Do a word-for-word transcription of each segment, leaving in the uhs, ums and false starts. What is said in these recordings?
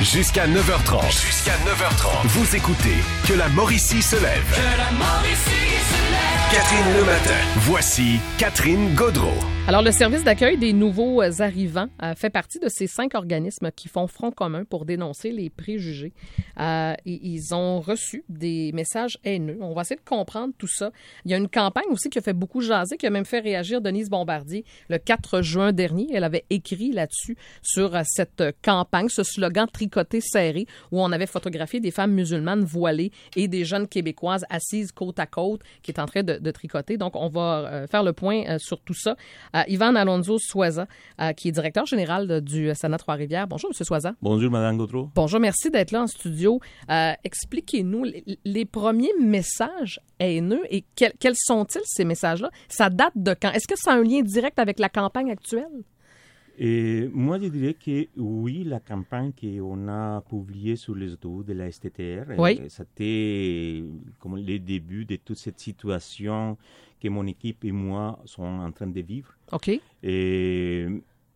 Jusqu'à neuf heures trente. Jusqu'à neuf heures trente. Vous écoutez Que la Mauricie se lève. Que la Mauricie se lève. Catherine Le Matin. Voici Catherine Gaudreault. Alors, le service d'accueil des nouveaux arrivants euh, fait partie de ces cinq organismes qui font front commun pour dénoncer les préjugés. Euh, et ils ont reçu des messages haineux. On va essayer de comprendre tout ça. Il y a une campagne aussi qui a fait beaucoup jaser, qui a même fait réagir Denise Bombardier le quatre juin dernier. Elle avait écrit là-dessus sur euh, cette campagne, ce slogan tricoté serré, où on avait photographié des femmes musulmanes voilées et des jeunes Québécoises assises côte à côte qui est en train de, de tricoter. Donc, on va euh, faire le point euh, sur tout ça. Euh, Yvan Alonso Soisa, euh, qui est directeur général de, du Sénat Trois-Rivières. Bonjour, M. Soisa. Bonjour, Mme Gaudreault. Bonjour, merci d'être là en studio. Euh, expliquez-nous les, les premiers messages haineux et quels, quels sont-ils, ces messages-là? Ça date de quand? Est-ce que ça a un lien direct avec la campagne actuelle? Et moi, je dirais que oui, la campagne qu'on a publiée sur les autoroutes de la S T T R, oui. c'était comme le début de toute cette situation que mon équipe et moi sommes en train de vivre. OK. Et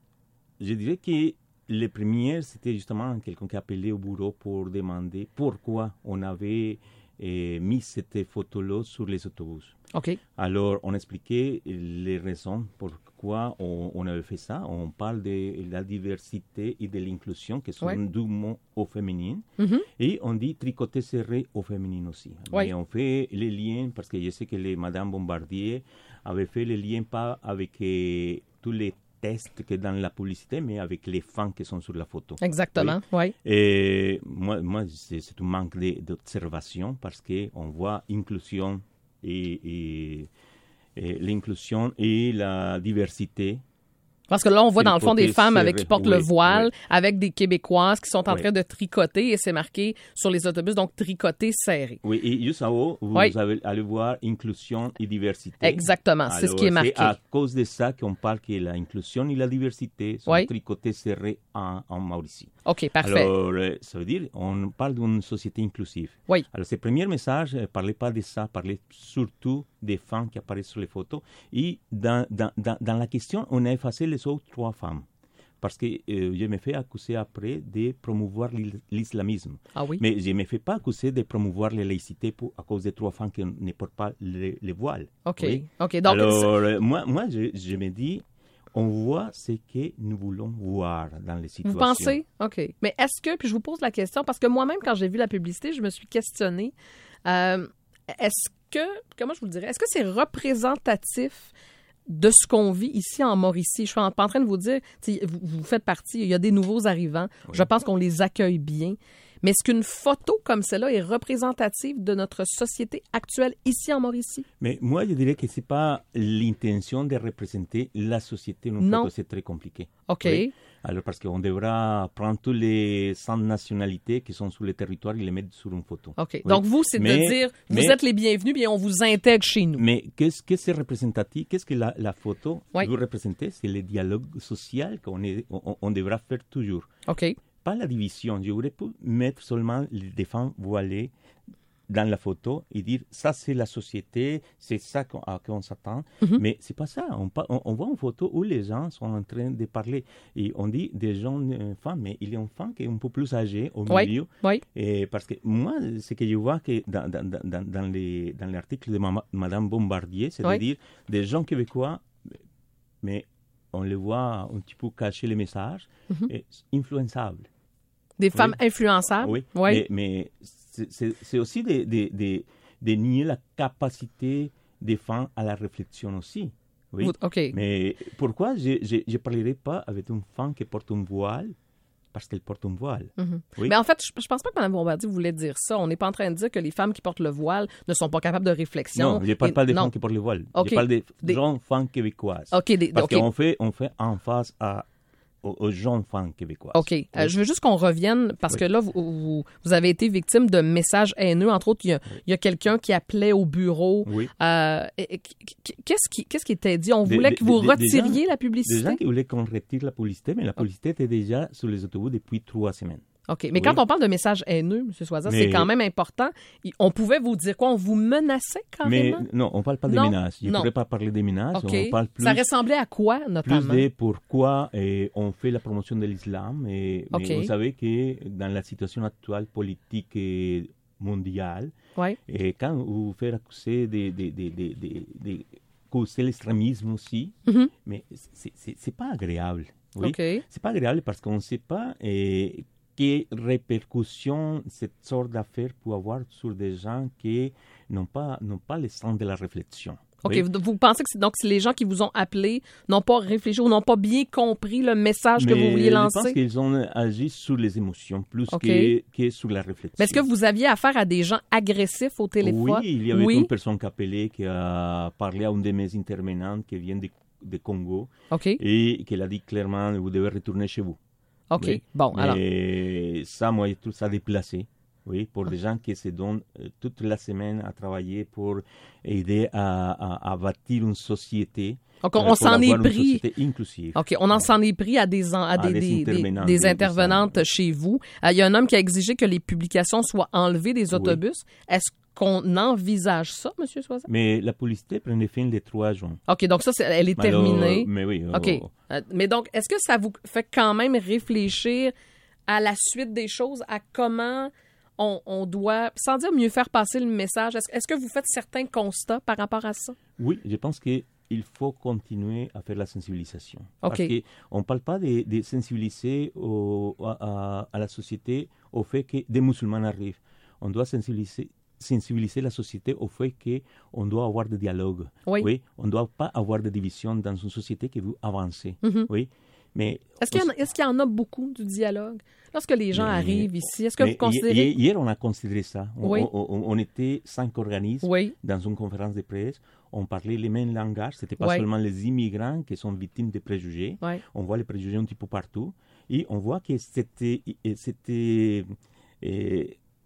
je dirais que les premières, c'était justement quelqu'un qui appelait au bureau pour demander pourquoi on avait eh, mis cette photo-là sur les autobus. OK. Alors, on expliquait les raisons pourquoi on, on avait fait ça. On parle de la diversité et de l'inclusion, qui sont ouais. deux mots au féminin. Mm-hmm. Et on dit tricoter serré au féminin aussi. Ouais. Mais on fait les liens, parce que je sais que les, Mme Bombardier avait fait les liens pas avec eh, tous les tests que dans la publicité, mais avec les femmes qui sont sur la photo. Exactement, oui. oui. Et moi, moi c'est, c'est un manque de, d'observation, parce qu'on voit inclusion Et, et, et l'inclusion et la diversité. Parce que là, on voit dans le fond des femmes avec qui portent oui, le voile, oui. avec des Québécoises qui sont en oui. train de tricoter et c'est marqué sur les autobus, donc tricoter serré. Oui, et juste en haut, vous oui. avez, allez voir inclusion et diversité. Exactement, Alors, c'est ce qui est marqué. C'est à cause de ça qu'on parle que l'inclusion et la diversité sont oui. tricotés serrés en, en Mauricie. OK, parfait. Alors, ça veut dire on parle d'une société inclusive. Oui. Alors, ce premier message ne parlait pas de ça, parlait surtout des femmes qui apparaissent sur les photos. Et dans, dans, dans, dans la question, on a effacé les autres trois femmes. Parce que euh, je me fais accuser après de promouvoir l'islamisme. Ah oui? Mais je ne me fais pas accuser de promouvoir la laïcité pour, à cause des trois femmes qui ne portent pas le, le voile. OK. Oui? OK. Donc, alors, euh, moi, moi je, je me dis, on voit ce que nous voulons voir dans les situations. Vous pensez? OK. Mais est-ce que, puis je vous pose la question, parce que moi-même, quand j'ai vu la publicité, je me suis questionnée, euh, est-ce que, comment je vous le dirais, est-ce que c'est représentatif de ce qu'on vit ici en Mauricie? Je suis pas en train de vous dire, vous, vous faites partie, il y a des nouveaux arrivants, oui. Je pense qu'on les accueille bien, mais est-ce qu'une photo comme celle-là est représentative de notre société actuelle ici en Mauricie? Mais moi, je dirais que ce n'est pas l'intention de représenter la société. Une non. Photo, c'est très compliqué. OK. Oui? Alors, parce qu'on devra prendre toutes les cent nationalités qui sont sur le territoire et les mettre sur une photo. OK. Oui? Donc, vous, c'est mais, de dire, vous mais, êtes les bienvenus, bien on vous intègre chez nous. Mais qu'est-ce que c'est représentatif? Qu'est-ce que la, la photo oui. veut représenter? C'est le dialogue social qu'on est, on, on devra faire toujours. OK. Pas la division. Je voudrais mettre seulement des femmes voilées dans la photo et dire ça c'est la société, c'est ça qu'on, à quoi on s'attend. Mm-hmm. Mais c'est pas ça. On, on, on voit une photo où les gens sont en train de parler et on dit des jeunes euh, femmes, mais il y a une femme qui est un peu plus âgée au oui. milieu. Oui. Et parce que moi, ce que je vois que dans, dans, dans, dans, les, dans l'article de ma, Mme Bombardier, c'est-à-dire oui. des gens québécois, mais on les voit un petit peu cacher les messages, mm-hmm. et influençables. Des femmes oui. influençables? Oui, oui. mais, mais c'est, c'est, c'est aussi de, de, de, de nier la capacité des femmes à la réflexion aussi. Oui. OK. Mais pourquoi je ne parlerai pas avec une femme qui porte un voile? Parce qu'elle porte un voile. Mm-hmm. Oui. Mais en fait, je ne pense pas que Mme Bombardier voulait dire ça. On n'est pas en train de dire que les femmes qui portent le voile ne sont pas capables de réflexion. Non, je ne parle Et, pas des non. femmes qui portent le voile. Okay. Je parle des, des jeunes femmes québécoises. OK. Des, Parce okay. qu'on fait, on fait en face à... Aux, aux jeunes femmes québécoises. OK. Oui. Euh, je veux juste qu'on revienne, parce oui. que là, vous, vous, vous avez été victime de messages haineux. Entre autres, il y a, oui. il y a quelqu'un qui appelait au bureau. Oui. Euh, qu'est-ce, qui, qu'est-ce qui était dit? On voulait des, que vous des, retiriez des gens, la publicité? Des gens qui voulaient qu'on retire la publicité, mais la publicité était déjà sur les autobus depuis trois semaines. OK. Mais Oui. quand on parle de messages haineux, M. Soisa, Mais- c'est quand même important. Il- On pouvait vous dire quoi? On vous menaçait Mais carrément? non, on ne parle pas Non, des menaces. Je ne non. pourrais pas parler des menaces. OK. On parle plus, Ça ressemblait à quoi, plus notamment? de pourquoi eh, on fait la promotion de l'islam. Et, mais OK. vous savez que dans la situation actuelle politique et mondiale, Oui. et quand vous faites accuser de, de, de, de, de, de causer l'extrémisme aussi, Mhm. mais c'est c'est- c'est pas agréable. Oui? OK. C'est pas agréable parce qu'on ne sait pas eh, quelles répercussions cette sorte d'affaires peut avoir sur des gens qui n'ont pas, n'ont pas le sens de la réflexion. OK. Oui? Vous, vous pensez que c'est, donc c'est les gens qui vous ont appelé n'ont pas réfléchi ou n'ont pas bien compris le message que Mais vous vouliez je pense lancer? qu'ils ont agi sur les émotions plus OK. que, que sur la réflexion. Mais est-ce que vous aviez affaire à des gens agressifs au téléphone? Oui, il y avait Oui. une personne qui a appelé, qui a parlé à une de mes intervenantes qui vient de, de Congo OK. et qui a dit clairement, vous devez retourner chez vous. OK. Oui. Bon, alors. Mais ça, moi, je trouve ça déplacé. Oui, pour des gens qui se donnent euh, toute la semaine à travailler pour aider à, à, à bâtir une société. Donc, on, euh, on pour s'en est avoir une pris. société inclusive. OK. On en s'en est pris à des, en- à des, des des- des- intervenantes, des des- des intervenantes chez vous. Euh, Il y a un homme qui a exigé que les publications soient enlevées des autobus. Est-ce qu'on envisage ça, M. Soisa? Mais la publicité prenait fin le trois juin. OK. Donc, ça, c'est- elle est Alors, terminée. mais oui. OK. oh, Euh, Mais donc, est-ce que ça vous fait quand même réfléchir à la suite des choses, à comment on, on doit, sans dire mieux faire passer le message, est-ce, est-ce que vous faites certains constats par rapport à ça? Oui, je pense qu'il faut continuer à faire la sensibilisation. OK. Parce qu'on ne parle pas de, de sensibiliser au- à, à- à la société au fait que des musulmans arrivent. On doit sensibiliser, sensibiliser la société au fait qu'on doit avoir des dialogues. Oui. On ne doit pas avoir de division dans une société qui veut avancer. Mhm. Oui. Mais Est-ce qu'il y en a, est-ce qu'il y en a beaucoup du dialogue? Lorsque les gens Mais- arrivent ici, est-ce que mais vous considérez... hi- Hier, on a considéré ça. On, Oui. on- on- on était cinq organismes Oui. dans une conférence de presse. On parlait les mêmes langages. Ce n'était pas Oui. seulement les immigrants qui sont victimes de préjugés. Oui. On voit les préjugés un petit peu partout. Et on voit que c'était, c'était euh,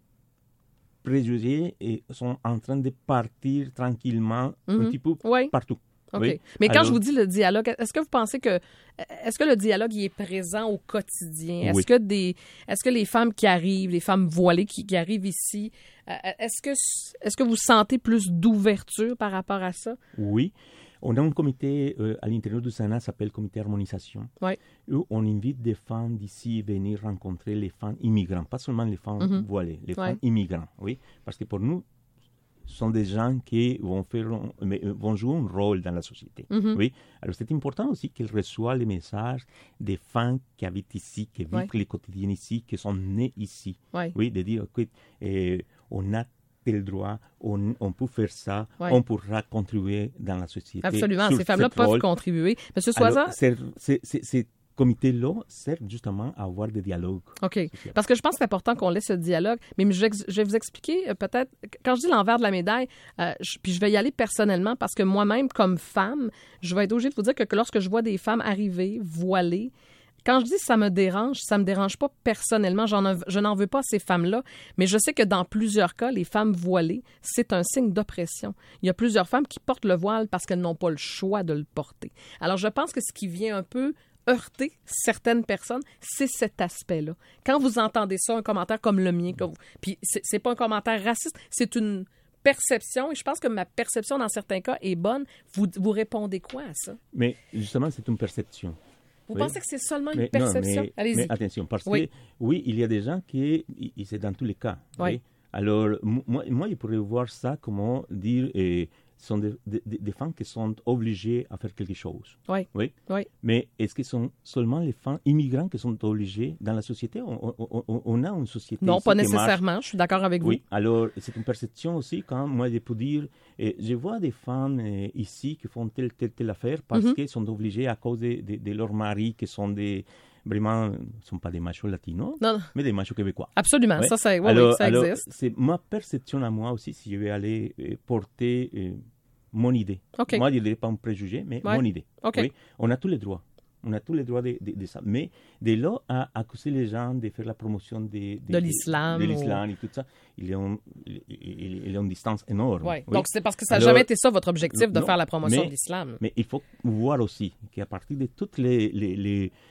préjugés et sont en train de partir tranquillement un Mhm. petit peu Oui. partout. OK. Oui. Mais quand Alors- je vous dis le dialogue, est-ce que vous pensez que est-ce que le dialogue il est présent au quotidien? Est-ce Oui. que des est-ce que les femmes qui arrivent, les femmes voilées qui, qui arrivent ici, euh, est-ce que est-ce que vous sentez plus d'ouverture par rapport à ça? Oui. On a un comité euh, à l'intérieur du Sénat qui s'appelle Comité Harmonisation. Oui. Où on invite des femmes d'ici à venir rencontrer les femmes immigrants, pas seulement les femmes Mhm. voilées, les Ouais. femmes immigrants. Oui. Parce que pour nous, ce sont des gens qui vont, faire, un- mais, euh, vont jouer un rôle dans la société. Mhm. Oui. Alors c'est important aussi qu'ils reçoivent les messages des femmes qui habitent ici, qui vivent Ouais. le quotidien ici, qui sont nées ici. Oui. Oui, de dire, écoute, euh, on a tel droit, on, on peut faire ça, Ouais. on pourra contribuer dans la société. Absolument, sur ces femmes-là ce peuvent rôle. contribuer. Monsieur Soisa, Alors, c'est- c'est- c'est- ces comités-là servent justement à avoir des dialogues. OK. sociaux. Parce que je pense que c'est important qu'on laisse ce dialogue. Mais je vais, ex- je vais vous expliquer euh, peut-être, quand je dis l'envers de la médaille, euh, je- puis je vais y aller personnellement parce que moi-même, comme femme, je vais être obligée de vous dire que, que lorsque je vois des femmes arriver, voilées, quand je dis ça me dérange, ça me dérange pas personnellement. J'en ai- je n'en veux pas à ces femmes-là, mais je sais que dans plusieurs cas, les femmes voilées, c'est un signe d'oppression. Il y a plusieurs femmes qui portent le voile parce qu'elles n'ont pas le choix de le porter. Alors, je pense que ce qui vient un peu heurter certaines personnes, c'est cet aspect-là. Quand vous entendez ça, un commentaire comme le mien, comme vous, puis c'est, c'est pas un commentaire raciste, c'est une perception, et je pense que ma perception dans certains cas est bonne. Vous, vous répondez quoi à ça? Mais justement, c'est une perception. Vous Oui. pensez que c'est seulement une Mais, non, perception? mais, Allez-y. mais attention, parce Oui. que oui, il y a des gens qui, et- et c'est dans tous les cas. Oui. oui. Alors, mo- moi, moi, je pourrais voir ça, comment dire, eh, sont des, des, des femmes qui sont obligées à faire quelque chose. Oui. Oui. Oui. Mais est-ce que ce sont seulement les femmes immigrants qui sont obligées dans la société? On, on- on- on a une société Non, ici pas qui marche. nécessairement. Je suis d'accord avec vous. Oui, alors c'est une perception aussi quand moi je peux dire, eh, je vois des femmes eh, ici qui font telle, telle, telle affaire parce Mhm. qu'elles sont obligées à cause de, de, de leurs maris qui sont des, vraiment, ne sont pas des machos latinos, Non, non. mais des machos québécois. Absolument. Ouais. Ça, ça, oui, alors, oui, ça alors, existe. c'est ma perception à moi aussi si je vais aller eh, porter eh, mon idée. OK. Moi, je ne dirais pas un préjugé, mais Ouais. mon idée. OK. Oui, on a tous les droits. On a tous les droits de, de, de ça. Mais de là à accuser les gens de faire la promotion de, De l'islam de ou- l'islam et tout ça, il y a, un- il, il- il y a une distance énorme. Ouais. Oui. Donc, c'est parce que ça n'a Alors, jamais été ça, votre objectif, de non, faire la promotion mais- de l'islam. Mais il faut voir aussi qu'à partir de toutes les, les, les,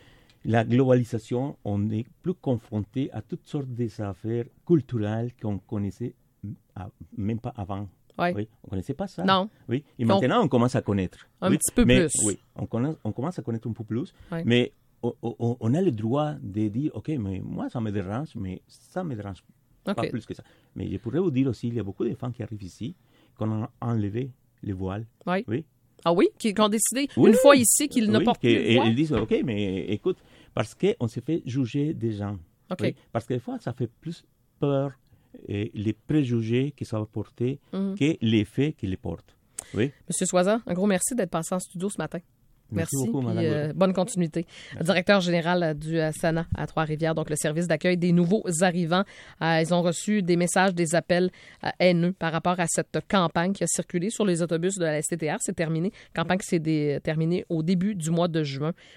la globalisation, on est plus confronté à toutes sortes d'affaires culturelles qu'on connaissait même pas avant. Oui. Oui, on ne connaissait pas ça. Non. Oui. Et Donc, maintenant, on commence à connaître. Un oui. petit peu mais, plus. Oui, on, connaît, on commence à connaître un peu plus. Oui. Mais on, on, on a le droit de dire, OK, mais moi, ça me dérange, mais ça ne me dérange okay. pas plus que ça. Mais je pourrais vous dire aussi, il y a beaucoup de femmes qui arrivent ici, qu'on a enlevé les voiles. Oui. Oui. Ah oui? Qui, qui ont décidé oui, une fois ici qu'ils oui, ne portent plus de voile? Ils disent, OK, mais écoute, parce qu'on se fait juger des gens. Okay. Oui, parce que des fois, ça fait plus peur et les préjugés que ça va porter mm-hmm. que les faits qu'ils les portent. Oui. Monsieur Soisa, un gros merci d'être passé en studio ce matin. Merci, merci beaucoup, puis, Madame. Euh, bonne continuité. Merci. Directeur général du S A N A à Trois-Rivières, donc le service d'accueil des nouveaux arrivants. Euh, ils ont reçu des messages, des appels euh, haineux par rapport à cette campagne qui a circulé sur les autobus de la S T T R. C'est terminé. Campagne qui s'est dé- terminée au début du mois de juin.